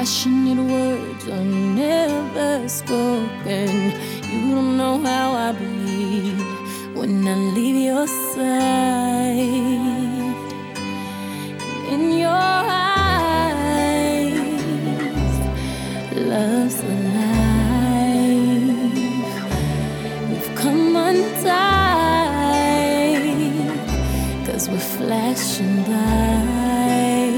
passionate words are never spoken. You don't know how I bleed when I leave your side. In your eyes, love's alive. We've come untied, 'cause we're flashing by.